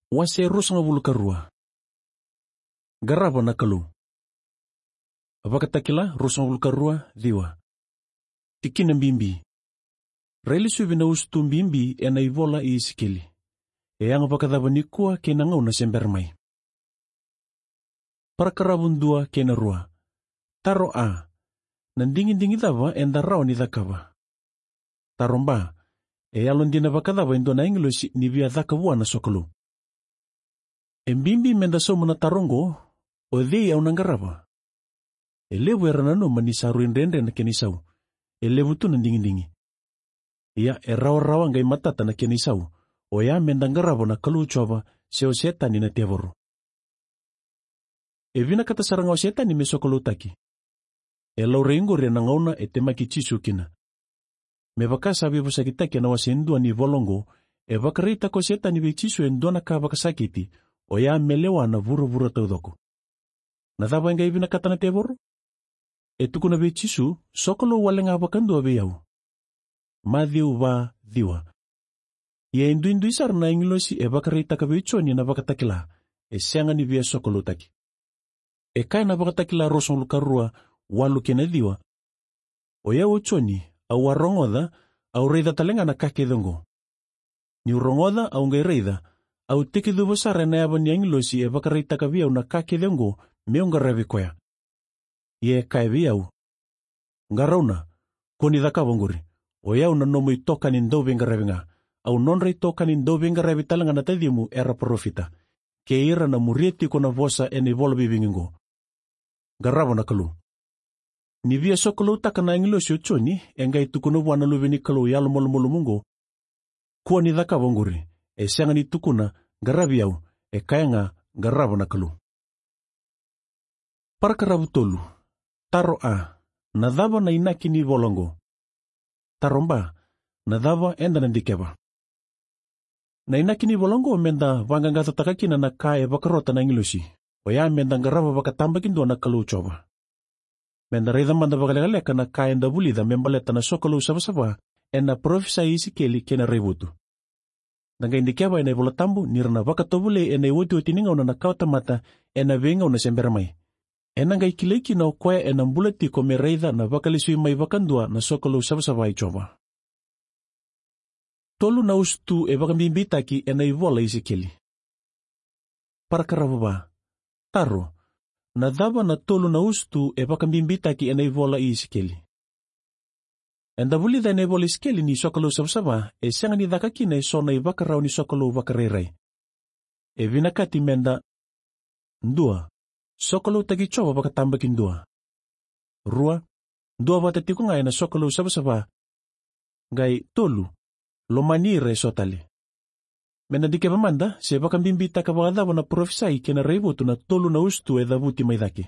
Wase rusanga wulukarua. Garaba na kalu. Avakatakila rusanga wulukarua diwa. Tikina mbimbi. Raili suvi na ustu mbimbi ena ivola I isikili. Yang avakadava nikua kena ngau na sembermai. Parakarabun dua kena rua. Taro a. Nandingin-dingi dava enda rao ni dhakava. Taromba. Alon dina vakadava indo na inglosi ni via dhakavua na sokolo. Mbimbi menda somo na tarongo o dhei au nangarava. Elevu eranano manisaru inrendre na kenisau. Elevu tu nandingin-dingi. Ia rawa-rawa ngai matata na kenisau. O ya menda ngarava na kalu chova seo setani na tevoro. Vina kata sarangau setani me sokolo taki. Lau reingo re nangauna temaki chisukina. Me vakasa vivu sakitaki na wasendua ni volongo. Vakarita ko setani vi chisu endona ka vakasakiti. O ya melewa na vura-vura taudoko. Nadhava inga vina kata na tevoro? Tukuna vi chisu sokolo walenga vakandua viyau. Madhiu va dhiwa. Ia indu isar na ingilosi vakarita ka vichoni na vakatakila. Sianga ni via sokolo taki. Kaya na vakatakila rosong lukarua walu kena dhiwa. O ya uchoni au warongoda au reida talenga na kakedongo. Ni urongoda au ngai reida au tekidu besar na yaban yang losi vakarita ka viau na kakedongo meonga ravi koya. Ye kaya viau. Ngarauna koni dhakavonguri. O yau na nomu itoka ni ndo venga ravinga. Au nonra itoka ni ndo venga ravi talanga na tadimu era profita. Ke ira na murieti kona vosa ene vola bivingingo. Garavo na kalu. Ni via sokolo taka na ingilosi uchoni engai tukuna wana luveni kalu yalo molo mungo. Kua ni dhakavonguri. Sianga ni tukuna garavi au kaya nga garavo na kalu. Parakaravu tolu. Taro a. Nadhava na inaki ni volongo. Taromba. Nadhava enda nandikeva. Na inaki ni volongo menda vangangata takakina na kaya vakarota na ingilosi. Oya menda garava vakatambakindo na kalu chova. Menda reida manda vakalaleka na kaya ndabulida membaleta na sokolo usava-sava ena profisa isikeli kena rebutu. Nanga indikeva ena volatambu nirana vakatobule ena iwoti ninga na kauta mata ena venga una semberamai. Ena ngai kileki na okoya ena mbuleti kome reida na vakalisui mai vakandua na sokolo usava-sava ichova. Tolu na ustu vakambimbitaki ena ivola isikeli. Parakarava. Taro. Nadhava na tolu na ustu vakambimbitaki ena ivola isikeli. Enda vulida ena ivola isikeli ni sokolo usava-sava sianga ni dhakakina sona ivakarau ni sokolo vakarerai. Vinakati menda. Ndua. Sokolo tagichova vakatambakin dua. Rua. Dua vatatiku ngai na sokolo usava-sava. Ngai tolu. Lomanire sotale. Mena dike pamanda, se vakambimbita ka vakadhava na profisai kena reivotu na tolu na ustu dhavuti maidhaki.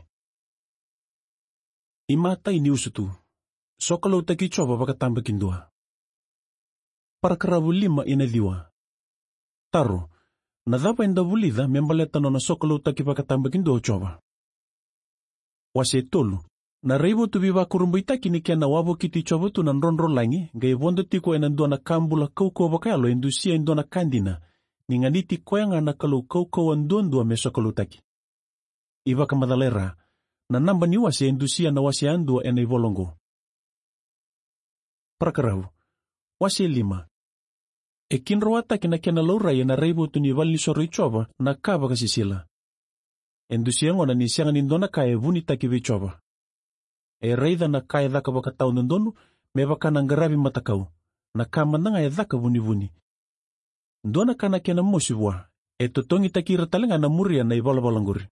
Imata ini usutu. Sokolo takichova vakatambakin dua. Parakaravu 5 ina dhiwa. Taro. Nadhava enda vulida membaleta na sokolo taki vakatambakin dua chova. Wase tolu. Na reivotu viva kurumbuitaki ni kena wavo kiti chovotu na nronro langi, ngai vondo tiko enandua na kambula kauko vakalo endusia endua na kandina, ni nganiti koyanga na kalau kauko andua me sokolo taki. Iva kamadalera, na namba ni wase endusia na wase andua ena ivolongo. Prakaravu. Wase 5. Kinroataki na kena laurai na reivotu ni valni soro ichova na kava kasisila. Endusia ngona ni sianga nindona kaya vuni taki vichova. Reida na kaya dhaka vakatau nandonu me vakana ngaravi matakau. Na kama nanga dhaka vuni-vuni. Ndona kana kena mosivwa. Totongi takira talenga na muria na ivala-valanguri.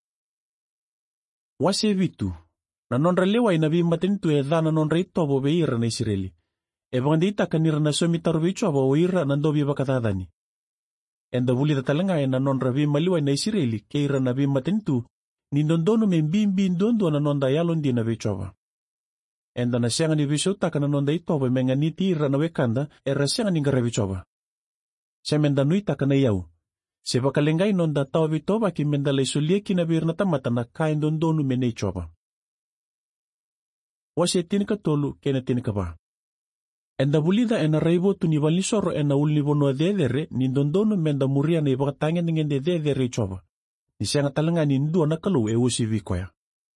Wase vitu. Na nonra lewa inavi matenitu dhana nonra itobo veira na Israeli. Vangandita kanira na somitaru vichova oira na ndobi vakatadani. Enda vuli talenga na nonra vi maliwa na Israeli keira na vi matenitu. Nindondono membimbi ndondo na nonda yalon di na vichova. Enda na sianga ni visotaka na nonda itoba menganiti ira na wekanda sianga ni ngara vichova. Siya menda nuitaka na yau. Se vakalengai nonda tawa vitoba ki menda leisulieki na virna tamata na kain dondono mene ichova. Wase tinika tolu kena tinika ba. Enda bulida ena raivotu ni valisoro ena ul ni vono dedere ni dondono menda muria na ibakatanga ngende dedere chova. Ni sianga talanga ni ndua na kalau usi vikoya.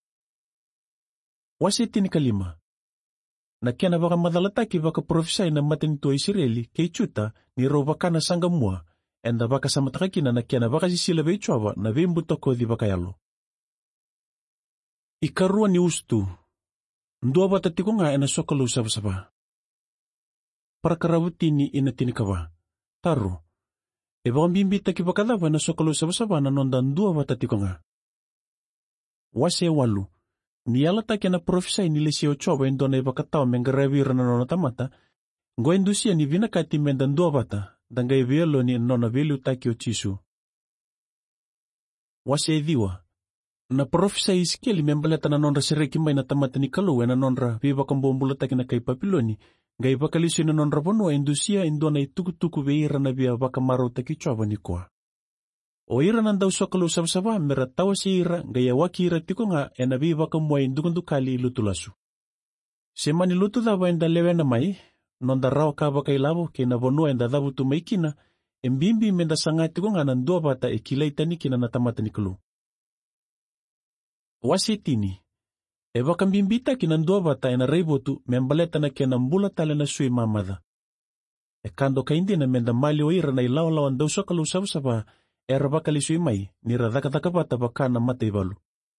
Wasiti ni kalima. Na kena baka madalataki baka profesai na matinito Israeli kay chuta ni ro baka na sangamua enda baka samatakakina na kena baka sisila chova na vimbutoko di baka yalo. Ikarua ni ustu. Ndua batatiko nga ena sokalo sabasaba. Para karabuti ni inatini kawa. Taro. Baka bimbita ki baka daba na sokalo sabasaba na nonda ndua batatiko nga. Wase walu. Ni alata kena profesai ni lesio choba endo na baka tao mengaravira na nona tamata. Ngo endusia ni vinakati menda ndua bata. Danga vielo ni nona velu taki o chisu. Wase diwa. Na profesa iskeli membaleta na nonra sereki mai na tamata ni kalu na nonra viva kambombulata kina kay papiloni gai bakaliso na nonra bono indusia indo na itukutuku veira na via baka maro takichwa ni kwa. O ira nanda usokalo sabsaba mera tawa si ira gai awaki ira tiko nga ena viva kamwa indukundu kali ilutulasu. Semani lutu dava enda lewe na mai nonda rawa ka baka ilabo kina bono enda davu tumaikina embimbi menda sanga tiko nga nandua bata ekilaitani kina na tamata ni kalu. Wasitini. Eva kambimbita kinandua bata ena reibotu membaleta na kena mbula tale na sui mamada. Kando kaindi na menda mali o ira na ilaw-lawan daw sa kalusab-saba era bakali sui mai ni radaka-taka bata baka na matay balu.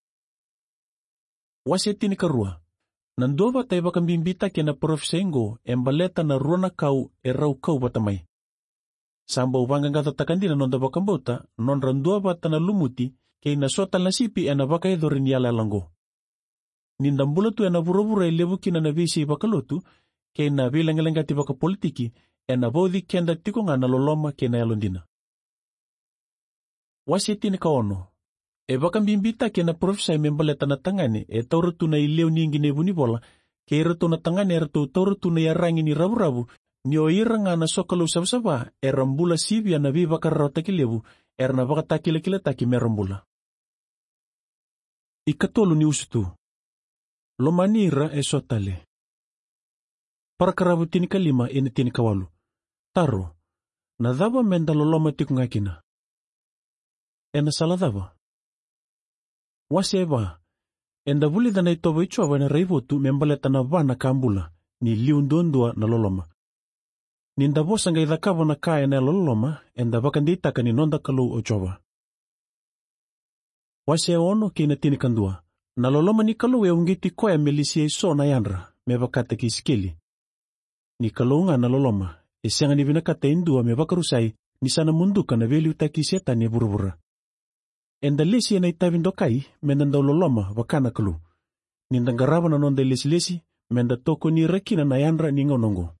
Wasitini karua. Nandua bata eva kambimbita kena profesengo embaleta na ruana kau erau kau bata mai. Samba ubangang katatakandi na nonda bakambota non randua bata na lumuti kay nasotal na sipi ena baka edorin yala langgo. Nindambula tu ena bura-bura ilebuki na nabisi bakalotu kay na bilang-ilangati baka politiki ena bodi kenda tiko nga naloloma kay na yalondina. Wasiti ni kaono. E baka bimbita kay na profesay membaleta na tangani e taurutu na ilew ni inginebu ni bola kay rato na tangani erato taurutu na yarangi ni rabu-rabu ni o ira nga na sokalo sabsaba erambula sibia na viva karrota kilebu erna baka takila-kila taki merambula. Ikatolo ni usutu. Lomanira e sotale. Para karabuti ni kalima initi ni kawalu. Taro. Nadaba menda loloma tiku ngakina. Ena saladaba. Waseba. Enda buli dana itobo ichwa na reivotu membaleta na vana kambula ni liundondua na loloma. Nindabosa nga idakabo na kaya na loloma enda bakanditaka ni nonda kalu ochoba. Wase ono kina tinikandua. Naloloma ni kalu ya ungiti koya melisia iso na yanra, mebakata kisikili. Ni kalu nga naloloma, isianga ni vinakata indua mebakarusai, ni sana munduka na veli utakisieta ni burubura. Enda lesi na itavindokai, menda loloma wakana kalu. Nindangaraba na nonda lesi, menda toko ni rakina na yanra ni ngonongo.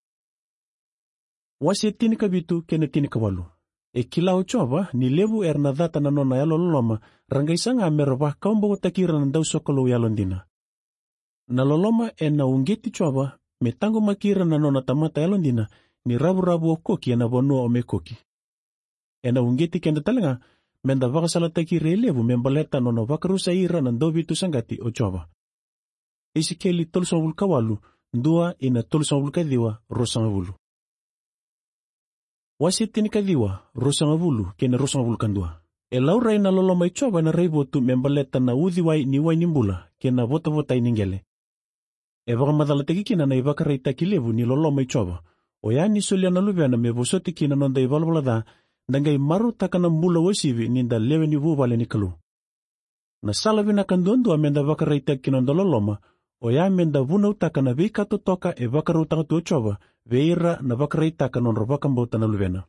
Wase tinikabitu kena tinikawalu. E kila uchoba ni lebu erna data na nona yalo loloma rangaisanga merba kaumba watakira na daw sokolo yalondina. Na loloma na ungeti choba metango makira na nona tamata yalondina ni rabu-rabu o koki na bonua o me koki. Na ungeti kenda talanga menda vakasalataki lebu membaleta nona vakarusa ira na dobitu sangati o choba. Isikeli tolsawul kawalu ndua ina tolsawul kadiwa rosangavulu. Wasiti ni kadiwa, rosangavulu, kena rosangavulu kandua. E laurai na loloma ichoba na reibotu membaleta na udhiwai niwai nimbula, kena vota-vota iningele. E baka madalateki kina na ibaka reitaki levu ni loloma ichoba. O ya ni sulia na lubiana me vosoti kina nonda ivalvalada, dangai maru takana mbula wasivi ninda lewe ni vuvale ni kalu. Na salavi na kanduandu amenda baka reitaki kina nonda loloma, o ya menda vuna utaka na vikato toka e baka rutaka tu ochoba, veira na baka reitaka nonro baka mbota na luvena.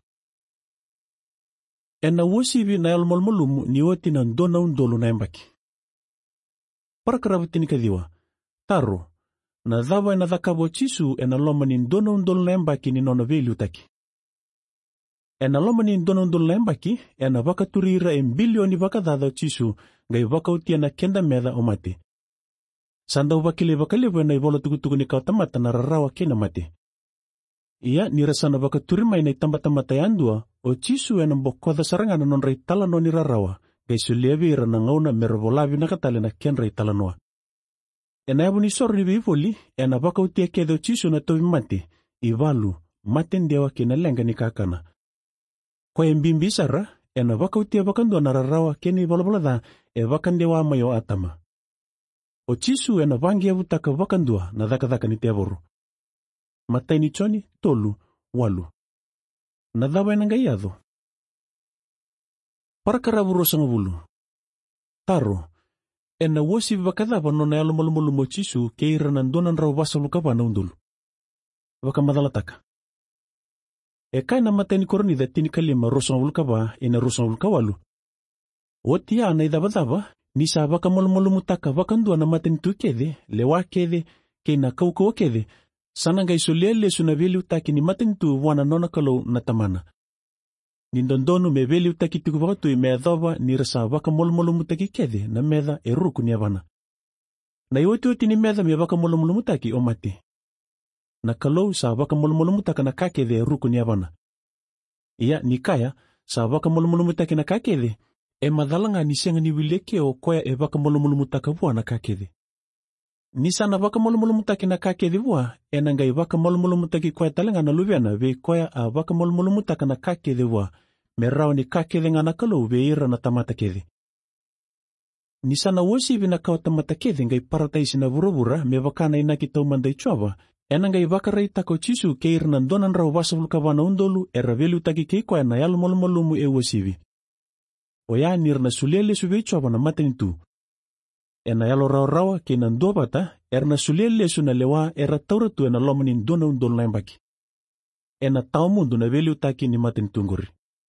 Na wasivi na yalmolmolumu ni wati na ndona undolu na embaki. Para karabutini kadiwa, taro, na dhava na dhakabo chisu na loma ni ndona undolu na embaki ni nona veli utaki. Na loma ni ndona undolu na embaki, na baka turira bilioni baka dhadha chisu, gai baka utia na kenda medha omate. Sanda ubakile bakalewe na ibola tukutuku ni kautamata na rarawa kena mate. Ia nirasana baka turimay na itambatamata yandua o chisu na mbokoda sarangana non ray talano ni rarawa gay sulevi na ngauna mervolavi na katale na ken ray talanoa. Enayabu ni sor ni bivoli ena baka utia kedo chisu na tobi mate ivalu, matendewa kina lenga ni kakana. Kwa mbimbi sara, ena vakautia vakandua nararawa keni valavalada vakandewa mayo atama. O chisu ena vangia vutaka vakandua na dhaka ni teavoru. Mataini choni, tolu, walu. Na dhava ena ngaiado. Parakaravu sangavulu. Taro, ena wosi vakadava nona yalo malumolumo chisu keira nandonan rau vasalukava na undulu. Vakamadhalataka. Kaina mataini koroni tini kalima rosangavulukava ena rosangavulukawalu. Otia na idhavadhava, nisa vakamalumolumutaka vakandua na mataini tukede, lewa kede, keina kaukawa kede, sananga isolele sunaveli utaki ni mataini tu wana nona kalau natamana. Nindondonu me veli utaki tikuvatu me adhava ni rasa vakamolumolumutaki kede na medha eruku ni avana. Na ioti ni medha me vakamolumolumutaki omati. Na kalau sa vakamolumolumutaka na kakede eruku ni avana. Ia nikaya sa vakamolumolumutaki na kakede madhalanga ni senga ni wileke o koya vakamolumolumutaka vua na kakede. Nisana vakamolumolumutaki na kakede vua enangai vakamolumolumutaki koya talanga na luviana ve koya vakamolumolumutaka na kakede vua merao ni kakede ngana kalau ve ira na tamata kede. Nisana wosi vina kawa tamata kede ngai parataisi na vuruvura me vakana inaki tau mandai chova enangai vakarai tako chisu keir na donan rau vasavulukavana undolu veli utaki kei koya na yalo molumolumu wosivi. Oya nirna sulele suve chova na matenitu. Ena yalo rawa ke nan dobata erna sulele suna lewa tauratu ena lomanin dona undol lembaki. Ena tau mundu na veli utaki ni matentunguri.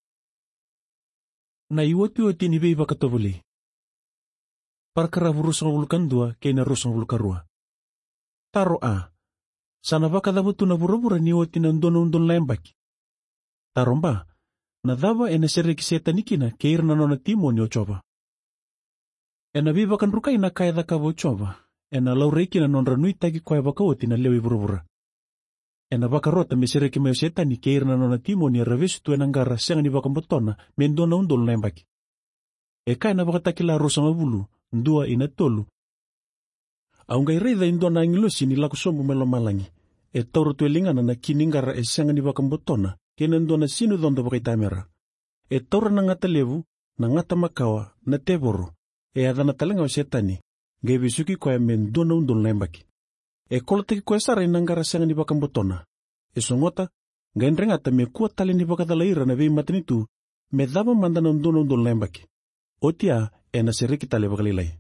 Na iwoti ni vei vakatovuli. Parkara rusangavulukan dua ke na rusangavulukarua. Taro sana vakadavutu na vuruvura ni iwoti na dona undol lembaki. Taromba na dhava ena sereki setanikina ke irna nona timo ni ochova. Ena viva kan rukai na kaya dhaka vochova. Ena laureiki na non ranui tagi kwaya vakawoti na lewi vuruvura. Ena vakarota me sereki mayo setani ke irna nona timo ni ravesu tu enangara senga ni vakambotona mendona undol lembaki. Kaya na vakatakila rosangavulu ndua ina tolu. Aungai reitha indona angilosi ni lakusombu melo malangi. Tauro tu elingana na kiningara senga ni vakambotona kena ndona sinu dhondo vakaitamera. Taura na ngata levu, na ngata makawa, na tevoro. Adana talenga wa setani, ngai visuki kwa mendona undol lembaki. Koloteki kwa sara inangara senga ni vakambotona. Songota, ngai nrengata me kuwa tali ni vakadalaira na vei matanitu, me dhava mandana undol lembaki. Otia, ena sereki tale vakalilai.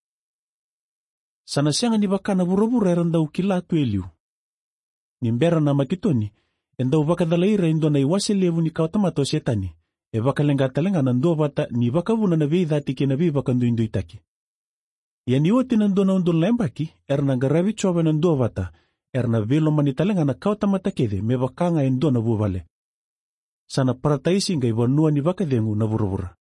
Sana senga ni vakana vuruvura eranda ukila tu eliu. Nimbera na makitoni, enda vakadalaira indona iwasi levu ni kautamato setani. Vakalenga nando vata ni vakavuna na vei dhati ke na vei vakandu indu itaki. Yani oti nandona undol lembaki, nangaravi chova nando vata, na velo manitalenga na kautamata kede me vakanga indona vuvale. Sana parataisi ngai vanua ni vakadhengu na vuruvura.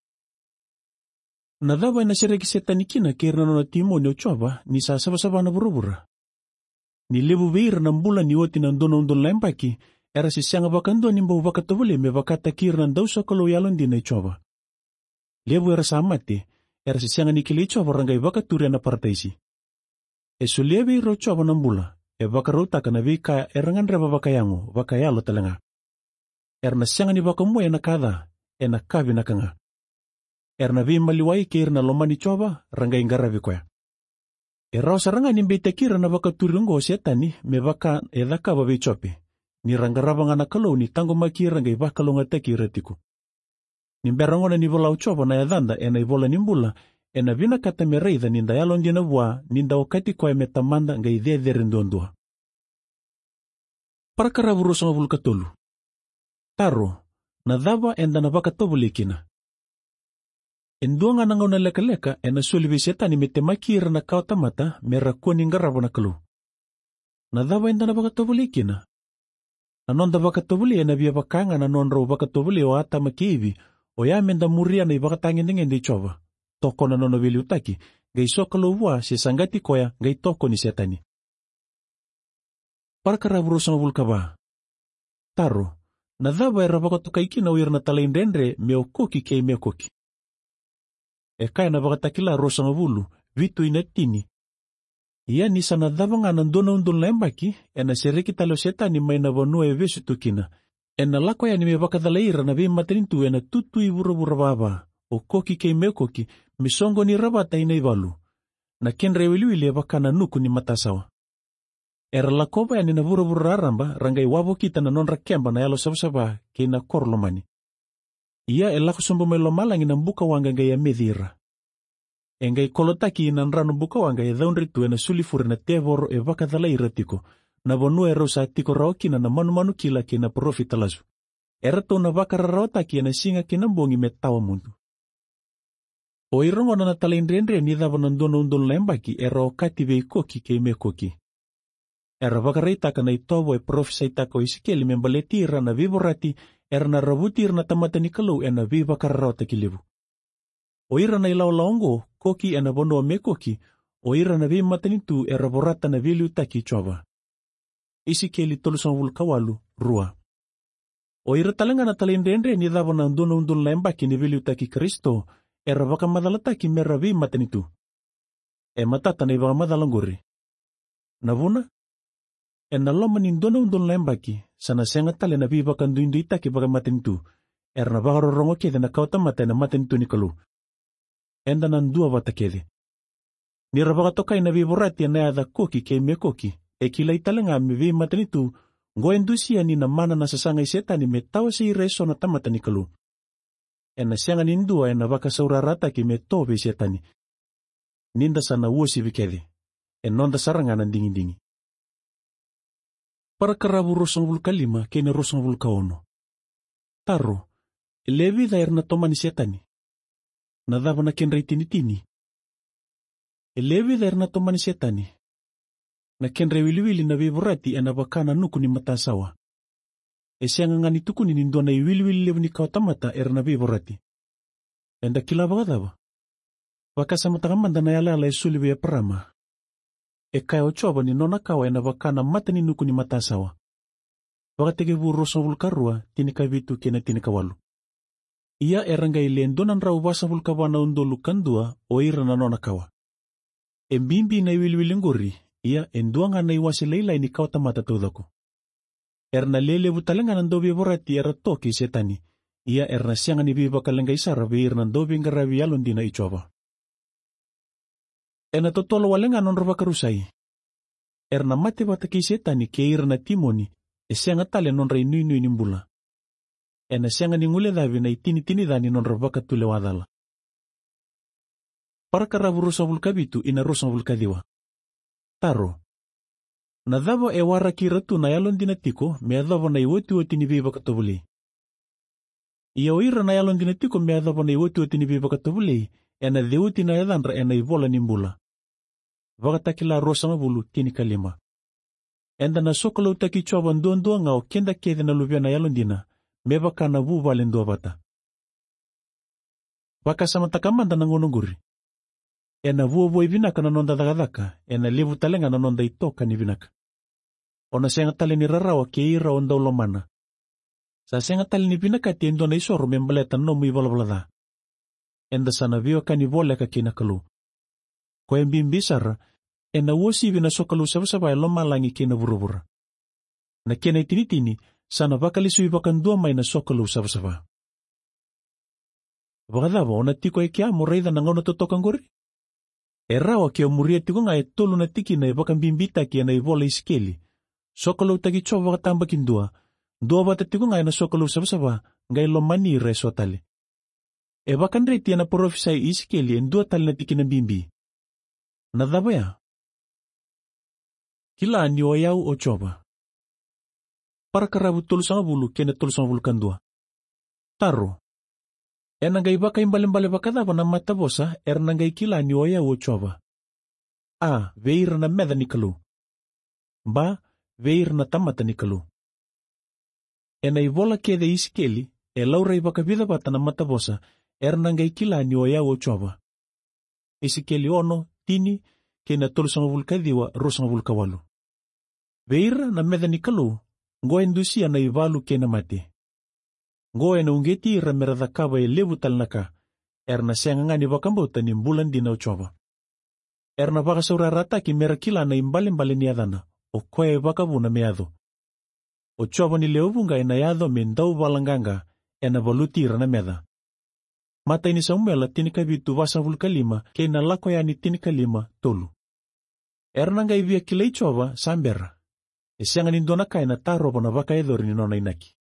Na dhava ina sereki setanikina ke nona timo ni ochova ni sasava na vuruvura. Ni levu veira na mbula ni oti nandona undol lembaki, sisianga vakandua nimba uvakatovule me vakatakir na dausa kalau yalon di na ichova. Levu samate, sisianga nikili ichova rangai vakaturi na parataisi. Sulevi iro chova na mbula, vakarutaka na vika erangan reva vakayangu, vakayalo talenga. Na sianga ni vakamua na kada, na kavi na kanga. Na vi maliwai keir na lomani chova, rangai ngaravi kwaya. Rao saranga nimbe itakira na vakaturi ngo setani, me vaka edhaka vavi chopi. Ni rangaravanga na kalau ni tango makira ngai vakalonga teki retiku. Nimberangona ni vola uchova na yadhanda ena ivola nimbula ena vina kata mereitha ninda yalon dina vua ninda wakati kwa metamanda ngai dhedhere ndondua. Parakara vurusanga vulkatolu. Taro, na dhava enda na vakatovulikina. Enduanga nangauna leka ena sulivi setani metemakira na kautamata merakua ningarava na kalau. Na dhava enda na vakatovulikina. Anonda vakatovuli ena via vakanga na nonro vakatovuli o ata makivi o ya menda muria na ivakatangi ngende chova. Toko na nono vili utaki, gai sokalo vua si sangati koya gai toko ni setani. Parakara vurusanga vulkava. Taro, na dhava era vakatokaiki na uirna talaindendre meokoki kei meokoki. Kaya na vakatakila rosanga vulu, vitu inatini. Ia nisa nadhava nga nandona undul lembaki, ena seriki talo setani may navanua evesu tukina. Ena lako ya nimevakadhalaira na vimatenintu ena tutu ivura baba, o koki kei mekoki, misongo ni rabata ina ivalu. Na kenre wiliwili evakana nuku ni matasawa. Era lakoba ya nina vura ramba, rangai wavo kita na nonra kemba na yalo sabasaba kei na korlomani. Ia elako sombo melo malangi na mbuka wanga ngai ya medhira. Engai kolotaki ina nrano mbuka wanga ya dhaunritu ena sulifuri na tevoro evakadhalaira tiko. Na vanua e rosa tiko raokina na manu kila kina profita lazu. Era to na vakara raotaki ena singa kina mbongi metawa mundu. O irongo na natalendrendre ni dhava nandono undol lembaki era okati vei koki kei me koki. Era vakareitaka na itovo e profisa itako isikeli membaletira na vivorati era na ravutir na tamatani kalau ena vi vakara raotaki livu. O ira na ilaw laongo koki ena vono me koki o ira na vi matanitu era vorata na vili utaki chova. Isikeli tolusan vulkawalu, rua. O ira talenga na talendrendre ni dhava nandono undol lembaki ni vili utaki Kristo era vakamadhalataki meravi matanitu. E matata na ivakamadhalanguri. Navuna? E naloma nindona undol lembaki, sana senga tale na vivakanduindu itaki vakamatanitu, era na vakarorongo kede na kautamata na matanitu ni kalu. Enda nandua vatakede. Nira vakatokai na vivorati na yadha koki kei me koki, e kila italenga me vi matanitu, ngoendusia ni na mana na sasanga isetani me tawa si reso na tamata ni kalu. Ena sianga nindua ena vaka saurarata ki me tobe setani. Ninda sana uosi vikede. Enonda sarangana dingi. Para karabu rosang vulka 5 kena rosang vulka 1. Taro, levi da erna tomani setani. Nadhava na kenra tini. Levi da erna tomani setani. Na kenra wiliwili na vivorati ena vakana nuku ni matasawa. E sianga ngani tuku ni nindona iwiliwili levu ni kautamata erna vivorati. Enda kila vakadhava. Vakasamatakamanda na yala e suliwe ya parama. E kaya ochoba ni nona kawa ena vakana mata ni nuku ni matasawa. Vakateke rosang vulka 2 tinika vitu kena tinika 8. Ia eranga ilendonan rau vasa vulka wana undolu kandua o ira na nona kawa. E mbimbi na iwiliwili nguri, ia enduanga na iwasi leila ini kautamata tudako. Erna lele vutalenga nandobi vorati era toki setani. Ia erna sianga ni viva kalenga isara vir nandobi ngaravi yalon dina ichova. Ena totolo walenga non rova karusai. Erna mate bataki setani ke irna timoni, e sianga tale non rei nui nimbula. Ena sianga ni ngule davi na itini dani non rova katule wadala. Para karavu rosa vulka bitu ina rosa vulka diwa. Taro. Nadhavo e wara kiratu na yalon dinatiko me adhavo na iwoti ni viva katobuli. Ia oira na yalon dinatiko me adhavo na iwoti ni viva katobuli ena dheuti na yadhanra ena ivola nimbula. Vakatakila rosa mabulu tini 5. Enda na sokolo utaki choba ndondua ngao kenda kede na luvia na yalon dina me vakana vuva lendua vata. Vakasamatakamanda na ngononguri. Ena vuo vinaka na nonda dagadaka, ena levu talenga na nonda itoka ni vinaka. Ona senga tale ni rarawa ke ira onda ulomana. Sa senga tale ni vinaka ti endo na isoro membaleta no mu ivalabala. Enda sana viwa ka ni vole ka kina kalu. Ko embimbisara, ena uosi vina sokalu sabasaba lomalangi kina vuruvura. Na kena itinitini, sana vakalisu ivakandua mai na sokalu sabasaba. Vakadhava ona tiko ekia moreida na ngona totokangori? Erawa kia muria tiko nga e tolu na tiki na ivakambimbita kia na ivola iskeli. Sokolo utagi chowa wakatamba kindua. Dua vata tiko nga na sokolo sabasaba nga ilomani reso tali. E vakandre tia na porofisai iskeli en dua tali na tiki na bimbi. Nadhaba ya? Kila ni oyau o choba. Para karabu tolu sanga bulu kena tolu sanga bulu kandua. Taro. Enangai baka imbalimbali bakadhava na matabosa ernangai kila ni oya uochova. A. Veir na medha ni kalu. Ba. Veir na tamata ni kalu. Ena ivola kede iskeli e laura ibaka vida bata na matabosa ernangai kila ni oya uochova. Isikeli ono, tini, kena tolu sanga vulka diwa rosanga vulka 8. Veir na medha ni kalu, ngoa indusia na ivalu kena mate. Ngoe na ungeti ramerada kawa e levu talnaka, erna sianga ngani wakambauta ni mbulan dina uchoba. Erna vakasaurarataki mera kila na imbalimbali ni adhana, o koe vakavuna meadho. O chova ni leovunga ena yadho mendau valanganga, ena volutira na medha. Mata ini Samuela tinika vitu vasavulkalima, keina lako yani tinika lima tolu. Erna nga ivia kilei chova sambera. Esianga nindona kaina taroba na vaka edhori ni nona inaki.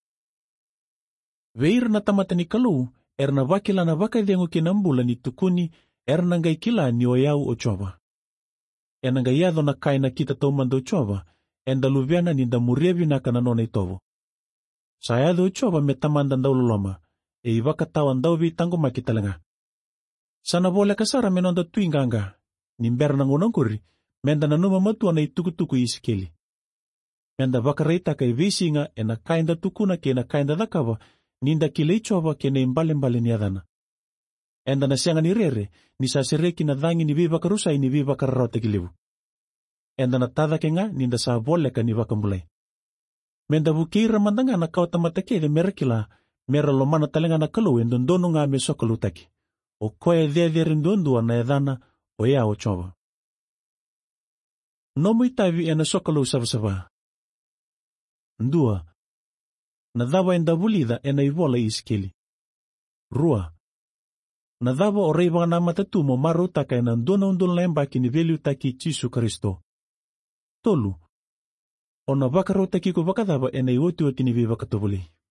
Veir na tamata ni kalau, erna vakila na vaka edhengu kinambula ni tukuni, erna nga ikila ni oyau o chova. Ena nga yadho na kaina kita taumando chova, enda luviana ninda murievi na kana nona itovo. Sayadho chova metamanda ndau luloma, e ivaka tawan ndau vi tango makitalenga. Sana vole kasara menonda tuinganga, nimbera na ngunangkuri, menda na numa matua na itukutuku isikeli. Menda vakareita ka ivisinga ena kainda tukuna ke ena kainda dakava, ninda kilei chova ke na imbalimbali ni adhana. Enda na sianga ni rere, ni sasireki na dhangi ni viva karusa ni viva kararote kilivu. Enda na tada kenga ninda sa vole ka ni vakambulai. Menda vukira mandanga na kauta matake de merekila, mera lomana talenga na kalau endondono nga me sokalutaki. O koe dhe rindondua na edhana o ea o chova. Nomu itavi ena sokalu savasava. Ndua. Nadhava enda vulida ena ivola iskeli. Rua. Nadhava o reiva na matatumo maru taka ena ndona undun lembaki ni velu taki Jisu Kristo. Tolu. Ona vakarotaki ko vakadhava ena ioti ni viva katuvuli.